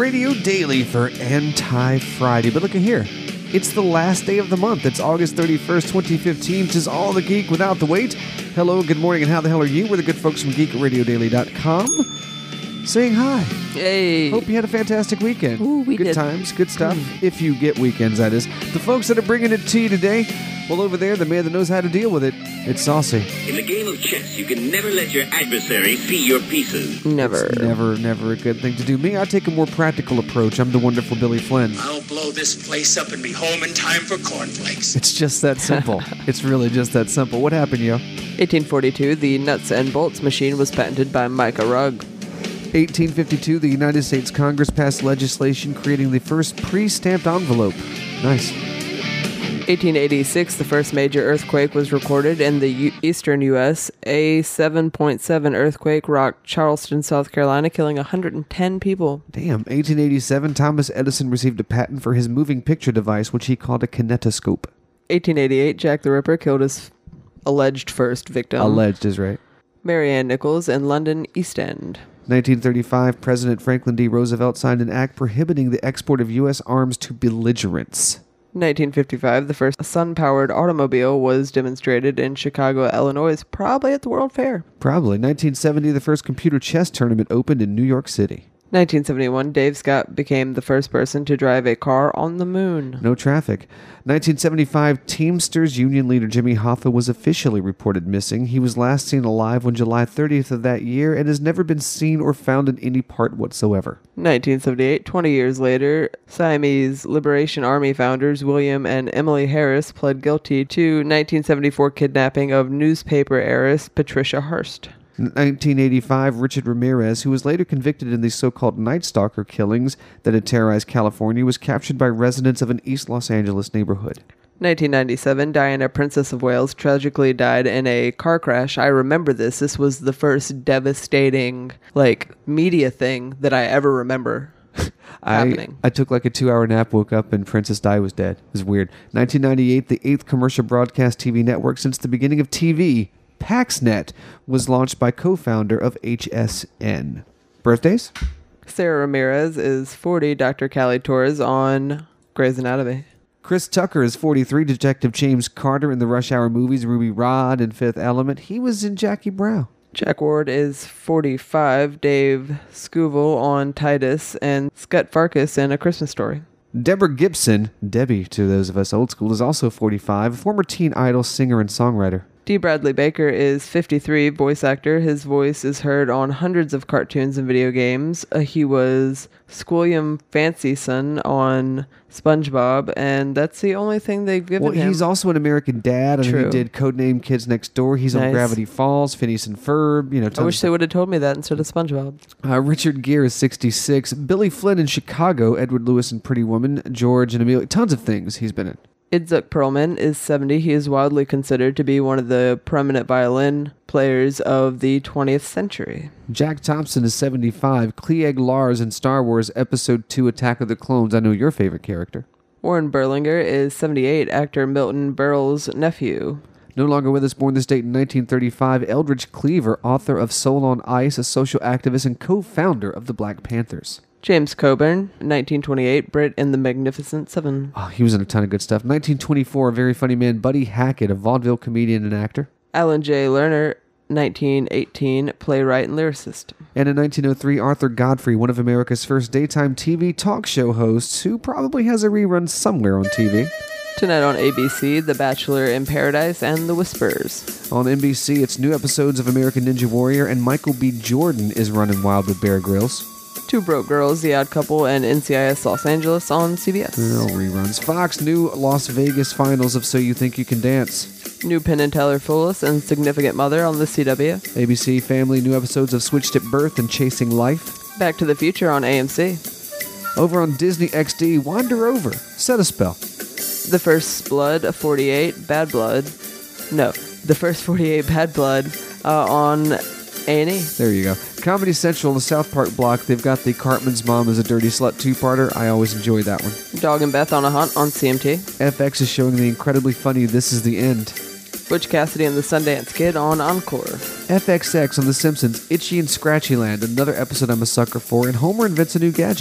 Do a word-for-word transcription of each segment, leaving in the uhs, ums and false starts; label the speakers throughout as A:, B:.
A: Radio Daily for Anti-Friday. But look at here. It's the last day of the month. It's August thirty-first, twenty fifteen. 'Tis all the geek without the wait. Hello, good morning, and how the hell are you? We're the good folks from geek radio daily dot com saying hi.
B: Hey.
A: Hope you had a fantastic weekend.
B: Ooh, we
A: good
B: did.
A: times, good stuff.
B: Mm.
A: If you get weekends, that is. The folks that are bringing it to you today, well, over there, the man that knows how to deal with it, it's Saucy.
C: In the game of chess, you can never let your adversary see your pieces.
B: Never.
A: It's never, never a good thing to do. Me, I take a more practical approach. I'm the wonderful Billy Flynn.
D: I'll blow this place up and be home in time for cornflakes.
A: It's just that simple. It's really just that simple. What happened, yo?
B: eighteen forty-two, the nuts and bolts machine was patented by Micah Rugg.
A: eighteen fifty-two, the United States Congress passed legislation creating the first pre-stamped envelope. Nice.
B: eighteen eighty-six, the first major earthquake was recorded in the U- eastern U S A seven point seven earthquake rocked Charleston, South Carolina, killing one hundred ten people.
A: Damn. eighteen eighty-seven, Thomas Edison received a patent for his moving picture device, which he called a kinetoscope.
B: eighteen eighty-eight, Jack the Ripper killed his alleged first victim.
A: Alleged is right.
B: Mary Ann Nichols in London East End.
A: nineteen thirty-five, President Franklin D. Roosevelt signed an act prohibiting the export of U S arms to belligerents.
B: nineteen fifty-five, the first sun-powered automobile was demonstrated in Chicago, Illinois, probably at the World Fair.
A: Probably. nineteen seventy, the first computer chess tournament opened in New York City.
B: nineteen seventy-one, Dave Scott became the first person to drive a car on the moon.
A: No traffic. nineteen seventy-five, Teamsters Union leader Jimmy Hoffa was officially reported missing. He was last seen alive on July thirtieth of that year and has never been seen or found in any part whatsoever.
B: nineteen seventy-eight, twenty years later, Siamese Liberation Army founders William and Emily Harris pled guilty to nineteen seventy-four kidnapping of newspaper heiress Patricia Hearst.
A: nineteen eighty-five, Richard Ramirez, who was later convicted in the so-called Night Stalker killings that had terrorized California, was captured by residents of an East Los Angeles neighborhood.
B: nineteen ninety-seven, Diana, Princess of Wales, tragically died in a car crash. I remember this. This was the first devastating, like, media thing that I ever remember happening.
A: I, I took like a two-hour nap, woke up, and Princess Di was dead. It was weird. nineteen ninety-eight, the eighth commercial broadcast T V network since the beginning of T V, PaxNet, was launched by co-founder of H S N. Birthdays?
B: Sarah Ramirez is forty, Doctor Callie Torres on Grey's Anatomy.
A: Chris Tucker is forty-three, Detective James Carter in the Rush Hour movies, Ruby Rhod and Fifth Element. He was in Jackie Brown.
B: Jack Ward is forty-five, Dave Scoville on Titus, and Scott Farkas in A Christmas Story.
A: Deborah Gibson, Debbie to those of us old school, is also forty-five, a former teen idol singer and songwriter.
B: D. Bradley Baker is fifty-three, voice actor. His voice is heard on hundreds of cartoons and video games. Uh, he was Squilliam Fancyson on SpongeBob, and that's the only thing they've given
A: Well,
B: him.
A: he's also an American Dad. I mean,
B: True.
A: he did Codename Kids Next Door. He's on
B: Nice.
A: Gravity Falls, Phineas and Ferb. You know,
B: I
A: tons
B: wish
A: of
B: they would have told me that instead of SpongeBob.
A: Uh, Richard Gere is sixty-six. Billy Flynn in Chicago. Edward Lewis in Pretty Woman. George and Amelia. Tons of things he's been in.
B: Itzhak Perlman is seventy. He is widely considered to be one of the prominent violin players of the twentieth century.
A: Jack Thompson is seventy-five. Cliegg Lars in Star Wars Episode two Attack of the Clones. I know your favorite character.
B: Warren Berlinger is seventy-eight, actor Milton Berle's nephew.
A: No longer with us, born this date in nineteen thirty-five, Eldridge Cleaver, author of Soul on Ice, a social activist and co-founder of the Black Panthers.
B: James Coburn, nineteen twenty-eight, Brit in The Magnificent Seven.
A: Oh, he was in a ton of good stuff. nineteen twenty-four, a very funny man, Buddy Hackett, a vaudeville comedian and actor.
B: Alan J. Lerner, nineteen eighteen, playwright and lyricist.
A: And in nineteen oh three, Arthur Godfrey, one of America's first daytime T V talk show hosts, who probably has a rerun somewhere on T V.
B: Tonight on A B C, The Bachelor in Paradise and The Whispers.
A: On N B C, it's new episodes of American Ninja Warrior, and Michael B. Jordan is running wild with Bear Grylls.
B: Two Broke Girls, The Odd Couple, and N C I S Los Angeles on C B S.
A: Oh, reruns. Fox, new Las Vegas finals of So You Think You Can Dance.
B: New Penn and Teller Phyllis and Significant Mother on the C W.
A: A B C Family, new episodes of Switched at Birth and Chasing Life.
B: Back to the Future on A M C.
A: Over on Disney X D, Wander Over, Set a Spell.
B: The First Blood, forty-eight, Bad Blood. No, The First forty-eight, Bad Blood uh, on A and E.
A: There you go. Comedy Central, the South Park block, they've got the Cartman's Mom is a Dirty Slut two-parter. I always enjoy that one.
B: Dog and Beth on a Hunt on C M T.
A: F X is showing the incredibly funny This Is the End.
B: Butch Cassidy and the Sundance Kid on Encore.
A: F X X on The Simpsons, Itchy and Scratchy Land, another episode I'm a sucker for, and Homer invents a new gadget.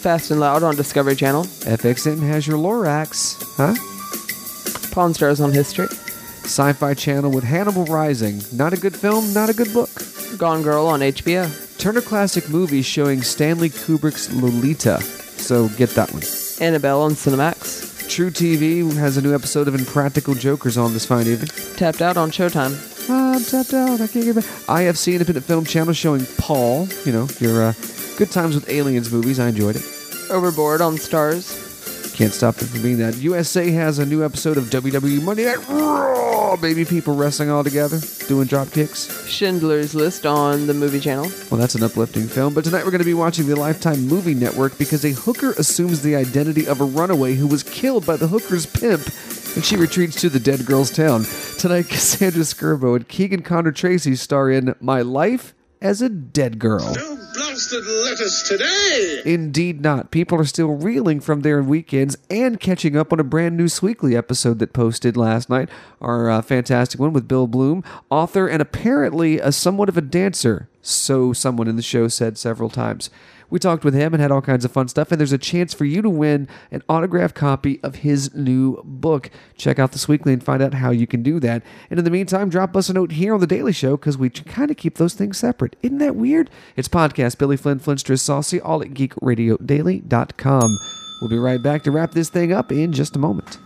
B: Fast and Loud on Discovery Channel.
A: F X M has your Lorax, huh?
B: Pawn Stars on History.
A: Sci-Fi Channel with Hannibal Rising. Not a good film, not a good book.
B: Gone Girl on H B O.
A: Turner Classic Movies showing Stanley Kubrick's Lolita. So get that one.
B: Annabelle on Cinemax.
A: True T V has a new episode of Impractical Jokers on this fine evening.
B: Tapped Out on Showtime.
A: I'm tapped out. I can't get back. I F C Independent Film Channel showing Paul. You know, your uh, Good Times with Aliens movies. I enjoyed it.
B: Overboard on Stars.
A: Can't stop it from being that. U S A has a new episode of W W E Monday Night Raw. Baby people wrestling all together, doing drop kicks.
B: Schindler's List on the Movie Channel.
A: Well, that's an uplifting film. But tonight we're going to be watching the Lifetime Movie Network because a hooker assumes the identity of a runaway who was killed by the hooker's pimp, and she retreats to the dead girl's town. Tonight, Cassandra Skirbo and Keegan Connor Tracy star in My Life as a Dead Girl.
E: No blasted letters today!
A: Indeed not. People are still reeling from their weekends and catching up on a brand new Sweekly episode that posted last night. Our uh, fantastic one with Bill Bloom, author and apparently a somewhat of a dancer, so someone in the show said several times. We talked with him and had all kinds of fun stuff, and there's a chance for you to win an autographed copy of his new book. Check out the Sweekly and find out how you can do that. And in the meantime, drop us a note here on The Daily Show because we kind of keep those things separate. Isn't that weird? It's podcast Billy Flynn, Flintsters Saucy, all at geek radio daily dot com. We'll be right back to wrap this thing up in just a moment.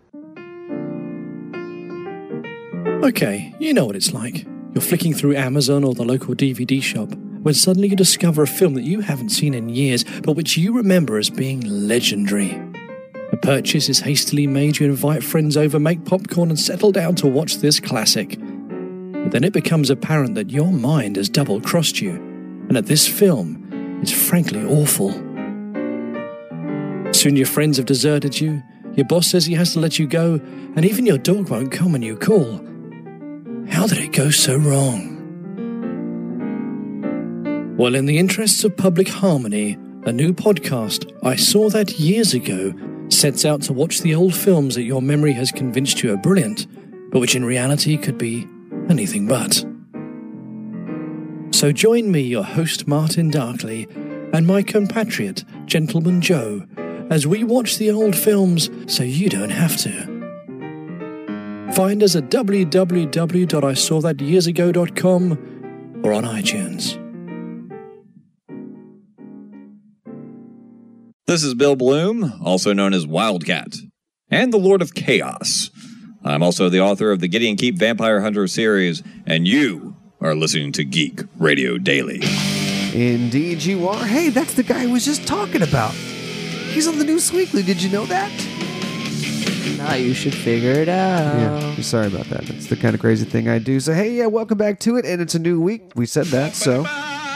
F: Okay, you know what it's like. You're flicking through Amazon or the local D V D shop when suddenly you discover a film that you haven't seen in years, but which you remember as being legendary. The purchase is hastily made, you invite friends over, make popcorn and settle down to watch this classic. But then it becomes apparent that your mind has double-crossed you, and that this film is frankly awful. Soon your friends have deserted you, your boss says he has to let you go, and even your dog won't come when you call. How did it go so wrong? Well, in the interests of public harmony, a new podcast, I Saw That Years Ago, sets out to watch the old films that your memory has convinced you are brilliant, but which in reality could be anything but. So join me, your host Martin Darkley, and my compatriot, Gentleman Joe, as we watch the old films so you don't have to. Find us at w w w dot i saw that years ago dot com or on iTunes.
G: This is Bill Bloom, also known as Wildcat, and the Lord of Chaos. I'm also the author of the Gideon Keep Vampire Hunter series, and you are listening to Geek Radio Daily.
A: Indeed you are. Hey, that's the guy I was just talking about. He's on the new Sweekly. Did you know that?
B: Now you should figure it out.
A: Yeah, sorry about that. That's the kind of crazy thing I do. So, hey, yeah, welcome back to it, and it's a new week. We said that, so...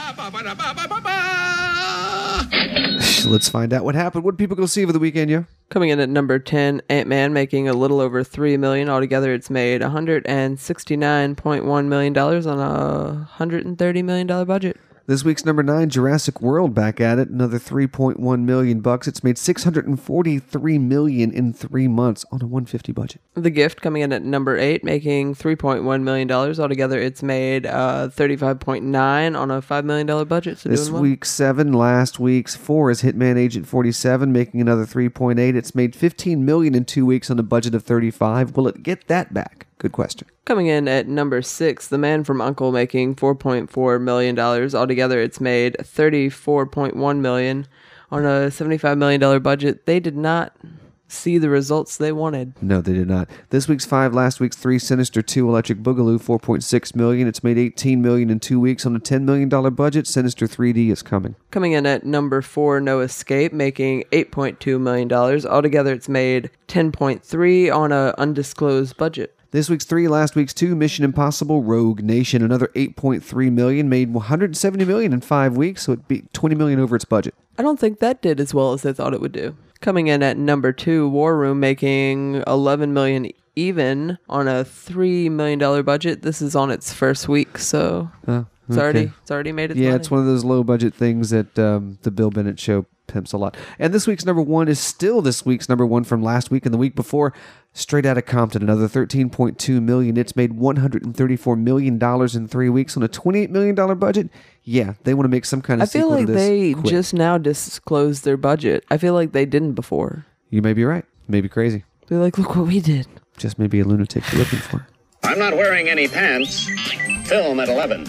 A: Let's find out what happened. What did people go see over the weekend, yo?
B: Coming in at number ten, Ant-Man, making a little over three million dollars. Altogether, it's made one hundred sixty-nine point one million dollars on a one hundred thirty million dollars budget.
A: This week's number nine, Jurassic World, back at it. Another three point one million bucks. It's made six hundred forty-three million in three months on a one hundred fifty budget.
B: The Gift coming in at number eight, making three point one million dollars. Altogether, it's made uh, thirty-five point nine on a five million dollars budget. So
A: this
B: doing well.
A: week's seven, last week's four is Hitman Agent forty-seven, making another three point eight. It's made fifteen million in two weeks on a budget of thirty-five. Will it get that back? Good question.
B: Coming in at number six, The Man from U N C L E, making four point four million dollars. Altogether, it's made thirty-four point one million dollars on a seventy-five million dollars budget. They did not see the results they wanted.
A: No, they did not. This week's five, last week's three, Sinister two, Electric Boogaloo, four point six million dollars. It's made eighteen million dollars in two weeks on a ten million dollars budget. Sinister three D is coming.
B: Coming in at number four, No Escape, making eight point two million dollars. Altogether, it's made ten point three on an undisclosed budget.
A: This week's three, last week's two, Mission Impossible, Rogue Nation, another eight point three million dollars, made one hundred seventy million dollars in five weeks, so it beat twenty million dollars over its budget.
B: I don't think that did as well as they thought it would do. Coming in at number two, War Room, making eleven million dollars even on a three million dollars budget. This is on its first week, so
A: Oh,
B: it's
A: okay.
B: already it's already made its
A: Yeah,
B: money.
A: it's one of those low-budget things that um, the Bill Bennett Show pimps a lot. And this week's number one is still this week's number one from last week and the week before. Straight Outta Compton, another thirteen point two million dollars. It's made one hundred thirty-four million dollars in three weeks on a twenty-eight million dollars budget. Yeah, they want to make some kind of
B: I feel
A: sequel
B: like
A: to this.
B: they
A: quick.
B: just now disclosed their budget. I feel like they didn't before.
A: You may be right. Maybe crazy.
B: They're like, look what we did.
A: Just maybe a lunatic you're looking for.
C: I'm not wearing any pants. Film at eleven.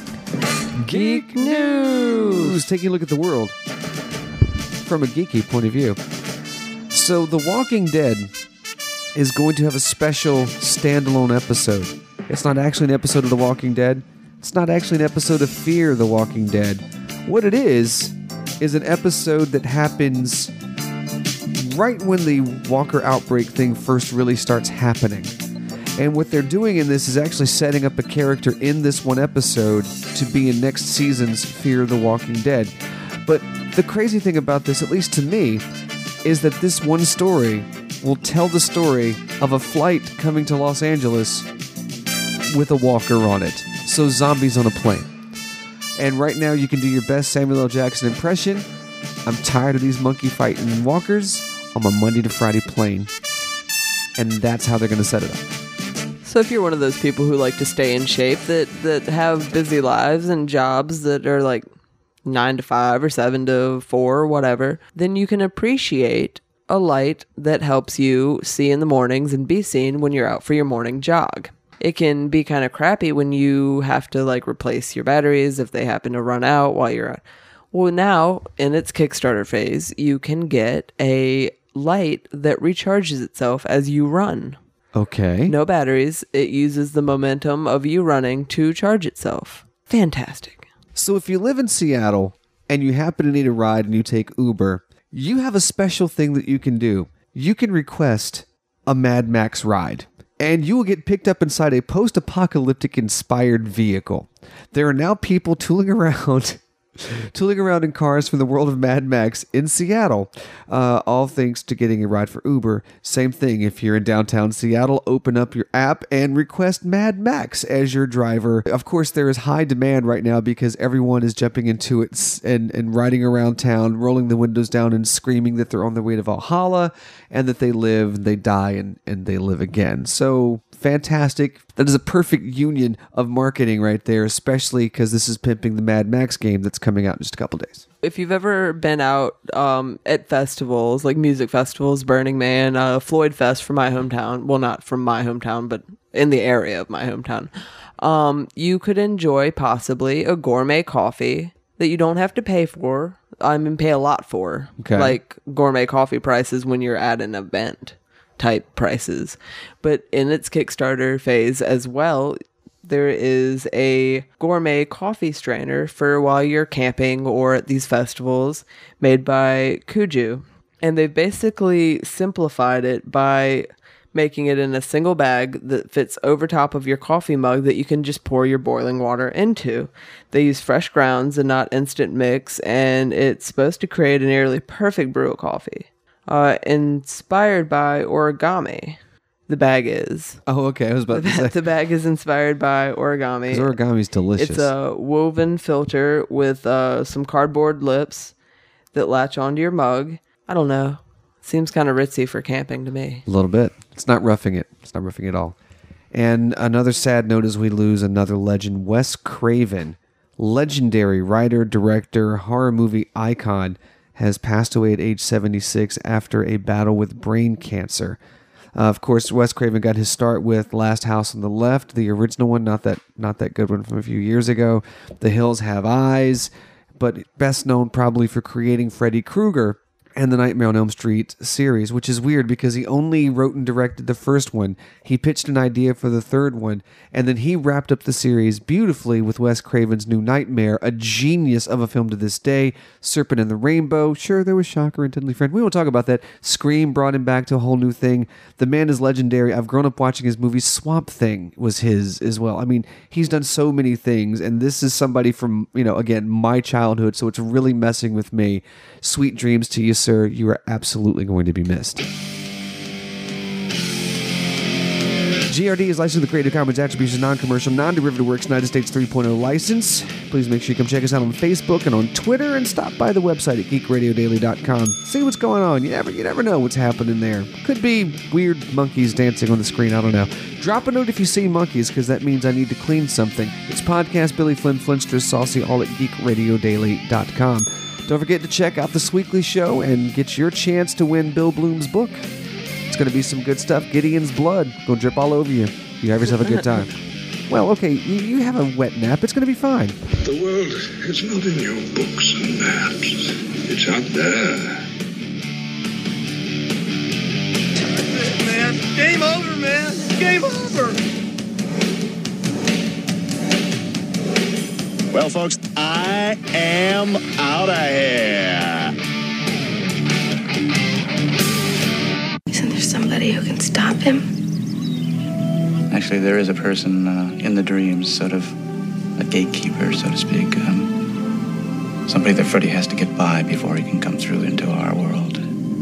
B: Geek News!
A: Who's taking a look at the world from a geeky point of view. So, The Walking Dead is going to have a special standalone episode. It's not actually an episode of The Walking Dead. It's not actually an episode of Fear the Walking Dead. What it is, is an episode that happens right when the Walker outbreak thing first really starts happening. And what they're doing in this is actually setting up a character in this one episode to be in next season's Fear the Walking Dead. But the crazy thing about this, at least to me, is that this one story will tell the story of a flight coming to Los Angeles with a walker on it. So zombies on a plane. And right now you can do your best Samuel L. Jackson impression. I'm tired of these monkey fighting walkers on my Monday to Friday plane. And that's how they're going to set it up.
B: So if you're one of those people who like to stay in shape, that, that have busy lives and jobs that are like nine to five or seven to four or whatever, then you can appreciate a light that helps you see in the mornings and be seen when you're out for your morning jog. It can be kind of crappy when you have to like replace your batteries if they happen to run out while you're out. Well, now in its Kickstarter phase, you can get a light that recharges itself as you run.
A: Okay.
B: No batteries. It uses the momentum of you running to charge itself. Fantastic.
A: So if you live in Seattle and you happen to need a ride and you take Uber, you have a special thing that you can do. You can request a Mad Max ride, and you will get picked up inside a post-apocalyptic inspired vehicle. There are now people tooling around tooling around in cars from the world of Mad Max in Seattle, uh, all thanks to getting a ride for Uber. Same thing, if you're in downtown Seattle, open up your app and request Mad Max as your driver. Of course, there is high demand right now because everyone is jumping into it and, and riding around town, rolling the windows down and screaming that they're on their way to Valhalla and that they live, they die, and, and they live again. So fantastic. That is a perfect union of marketing right there, especially because this is pimping the Mad Max game that's coming out in just a couple days.
B: If you've ever been out um, at festivals, like music festivals, Burning Man, uh, Floyd Fest from my hometown, well, not from my hometown, but in the area of my hometown, um, you could enjoy possibly a gourmet coffee that you don't have to pay for. I mean, pay a lot for,
A: Okay.
B: like gourmet coffee prices when you're at an event type prices. But in its Kickstarter phase as well, there is a gourmet coffee strainer for while you're camping or at these festivals made by Kuju. And they've basically simplified it by making it in a single bag that fits over top of your coffee mug that you can just pour your boiling water into. They use fresh grounds and not instant mix, and it's supposed to create a nearly perfect brew of coffee. Uh, inspired by origami, the bag is.
A: Oh, okay. I was about to say.
B: The bag is inspired by origami.
A: 'Cause origami's delicious.
B: It's a woven filter with uh, some cardboard lips that latch onto your mug. I don't know. Seems kind of ritzy for camping to me.
A: A little bit. It's not roughing it. It's not roughing it at all. And another sad note is we lose another legend, Wes Craven, legendary writer, director, horror movie icon, has passed away at age seventy-six after a battle with brain cancer. Uh, of course, Wes Craven got his start with Last House on the Left, the original one, not that not that good one from a few years ago. The Hills Have Eyes, but best known probably for creating Freddy Krueger and the Nightmare on Elm Street series, which is weird because he only wrote and directed the first one. He pitched an idea for the third one, and then he wrapped up the series beautifully with Wes Craven's New Nightmare, a genius of a film to this day. Serpent and the Rainbow, sure, there was Shocker and Deadly Friend. We won't talk about that. Scream brought him back to a whole new thing. The man is legendary. I've grown up watching his movies. Swamp Thing was his as well. I mean, he's done so many things, and this is somebody from, you know, again, my childhood, so it's really messing with me. Sweet dreams to you, sir. You are absolutely going to be missed. G R D is licensed with the Creative Commons Attribution Non-Commercial Non-Derivative Works United States three point oh license. Please make sure you come check us out on Facebook and on Twitter, and stop by the website at geek radio daily dot com. See what's going on. You never, you never know what's happening there. Could be weird monkeys dancing on the screen. I don't know. Drop a note if you see monkeys, because that means I need to clean something. It's podcast Billy Flynn Flintsters Saucy, all at geek radio daily dot com. Don't forget to check out This Weekly Show and get your chance to win Bill Bloom's book. It's going to be some good stuff. Gideon's blood. Gonna drip all over you. You have yourself a good time. Well, okay, you, you have a wet nap. It's going to be fine.
E: The world is not in your books and maps. It's out there.
D: Man, game over, man. Game over.
H: Well, folks, I am out of here.
I: Isn't there somebody who can stop him?
J: Actually, there is a person uh, in the dreams, sort of a gatekeeper, so to speak. Um, somebody that Freddy has to get by before he can come through into our world.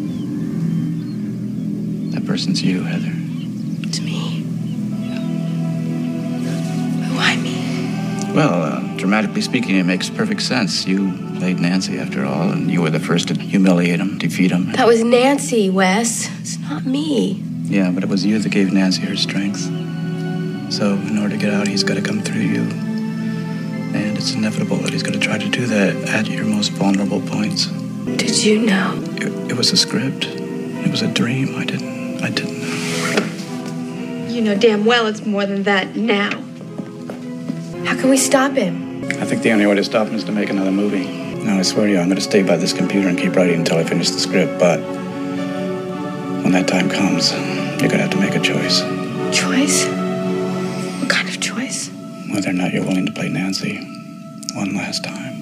J: That person's you, Heather.
I: It's me. Why me?
J: Well, uh, dramatically speaking, it makes perfect sense. You played Nancy, after all, and you were the first to humiliate him, defeat him.
I: That was Nancy, Wes. It's not me.
J: Yeah, but it was you that gave Nancy her strength. So, in order to get out, he's got to come through you. And it's inevitable that he's going to try to do that at your most vulnerable points.
I: Did you know?
J: It, it was a script. It was a dream. I didn't, I didn't know.
I: You know damn well it's more than that now. How can we stop him?
J: I think the only way to stop him is to make another movie. Now, I swear to you, I'm going to stay by this computer and keep writing until I finish the script, but when that time comes, you're going to have to make a choice.
I: Choice? What kind of choice?
J: Whether or not you're willing to play Nancy one last time.